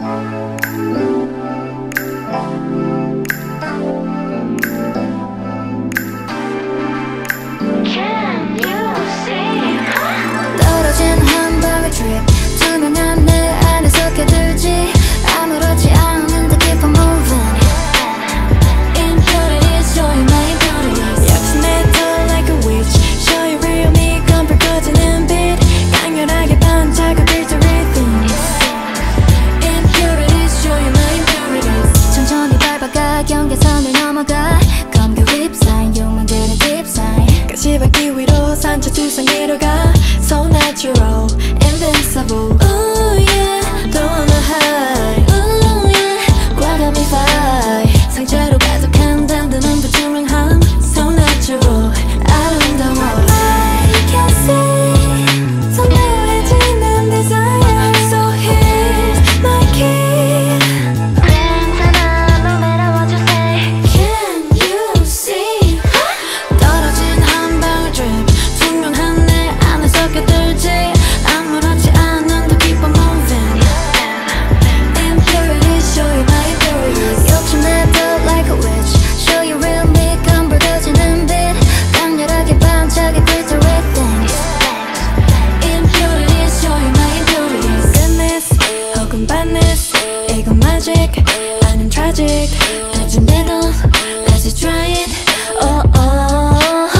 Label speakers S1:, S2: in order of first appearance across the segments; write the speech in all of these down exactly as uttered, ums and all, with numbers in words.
S1: 떨어진 한 방울 drip 투명한 내 안에 섞여들지 아무렇지 않은데 keep on moving Impurities show you my impurities 역시내도 like a witch show you real me 검불 꺼지는 빛 강렬하게 반짝여 glittery things Impurities show you my impurities 천천히 밟아가 경계선을 넘어가 검게 whip sign 욕망들의 deep sign 가시밭길 위로 산처 두상 내려가 So natural, invincible Ooh yeah, don't wanna hide Ooh yeah, 과감히 fight 상처로 가득한 든든한 불투명함 So natural, 아름다워 I can see 선명해지는 desire So here's my key 괜찮아, no matter what you say Can you see 떨어진 한 방울 drip 투명한 내 안에 섞여들지 아무렇지 않은데 keep on moving Impurities show you my impurities 욕심내도 like a witch show you real me 검불 꺼지는 빛 강렬하게 반짝여 glittery things Impurities show you my impurities Goodness 혹은 badness 이건 magic 아님 tragic 아직내도 다시 try it oh oh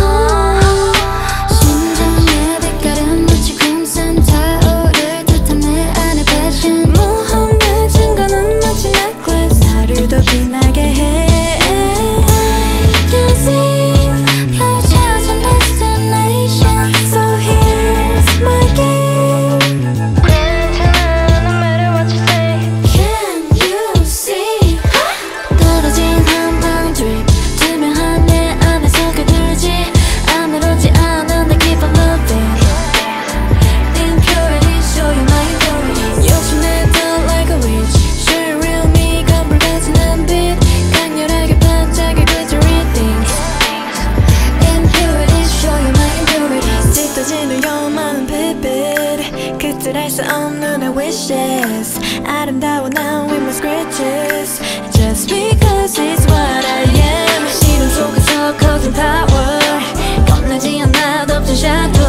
S1: 심장의 빛깔은 마치 crimson 타오를 듯한 내 안의 passion 모험의 증거는 마치 necklace 나를 더 빛나게 해 I can see 펼쳐진 destination So here's my game 괜찮아 no matter what you say Can you see 떨어진 한 방울 drip 투명한 내 안에 섞여들지 아무렇지 않은데 keep on moving Impurities show you my impurities 욕심내도 like a witch show you real me 검불 꺼지는 빛 강렬하게 반짝여 glittery things Impurities show you my impurities 짙어지는 요만한 빛빛 그들할 수 없는 내 wishes 아름다워 now with my scratches Just because it's what I am 시련 속에서 커진 power 겁나지 않아 덮친 shadow